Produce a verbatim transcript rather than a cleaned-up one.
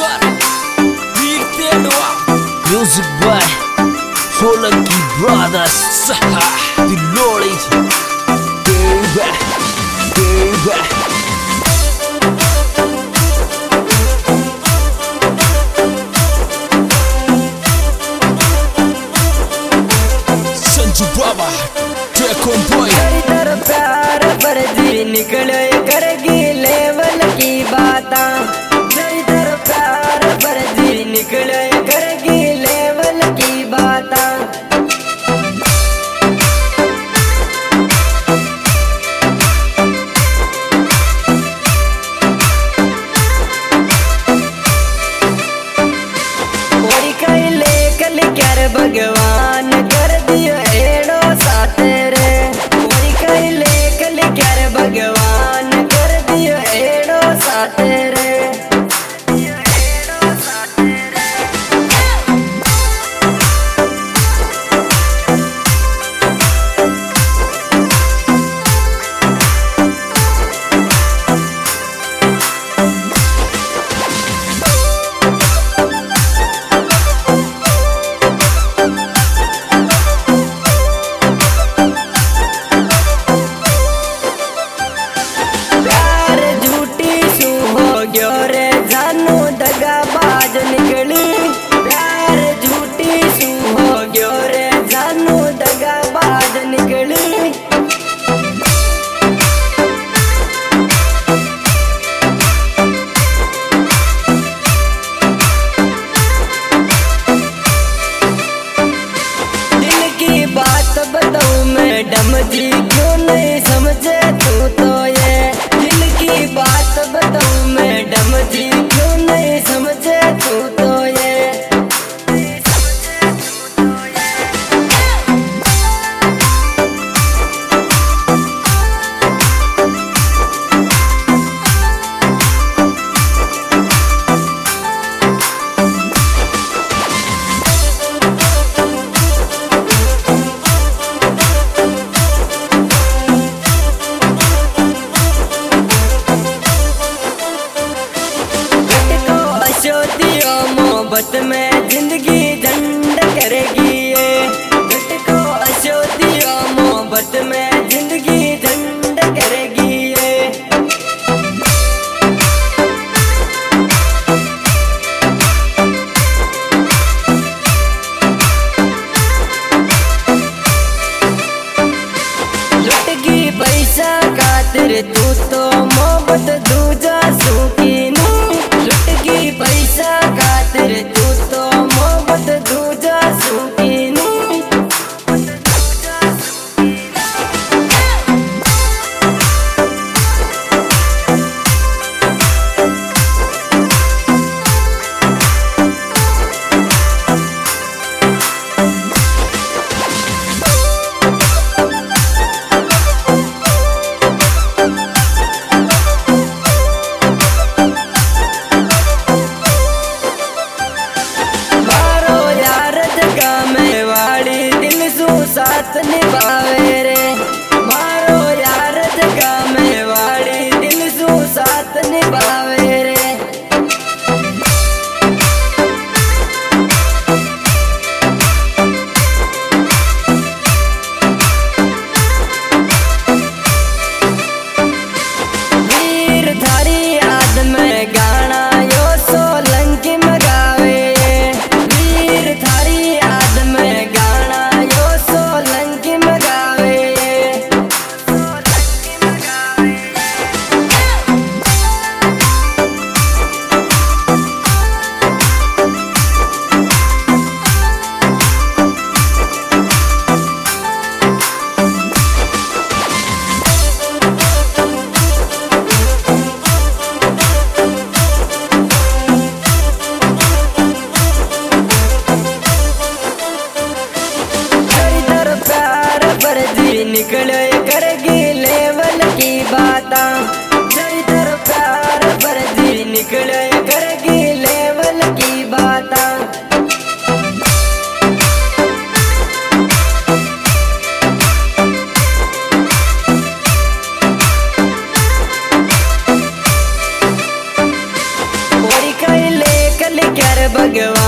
Sir, Veer Tendwa, music by Solanki Brothers, the Lordy, baby, baby. Sanju Baba, take on boy. इधर प्यार फर्जी निकले करगी लेवल की बाता, इधर प्यार फर्जी निकले करगी लेवल की बाता। कोई कैले कल कर भगवान कर दियो एड़ो साथे रे, कोई कैले कल कर भगवान कर दियो एड़ो साथे रे। प्यार झूठी सू हो गयो रे जानू दगाबाज निकली, प्यार झूठी सू हो गयो रे जानू दगाबाज निकली। दिल की बात बताऊं मैडम जी क्यों नहीं समझे तू तो ये, दिल की बात बताऊं मैडम जी क्यों नहीं समझे तू तो ये। मोहब्बत में जिंदगी झंड करेगी ये, घट को अशोधियो मोहब्बत में जिंदगी झंड करेगी ये। लुटगी पैसा खातिर तू तो मोहब्बत दूजा सूखी नू, लुटगी पैसा खातिर तू तो मोहब्बत दूजा सूखी नू। मारो यार जगा में वाली दिल सू साथ निभावे रे, मारो यार जगा में वाली दिल सू साथ निभावे रे। वीर थारी याद में गाना यो सोलंकी में गावे, वीर थारी याद में गाना यो सोलंकी में गावे। भगवान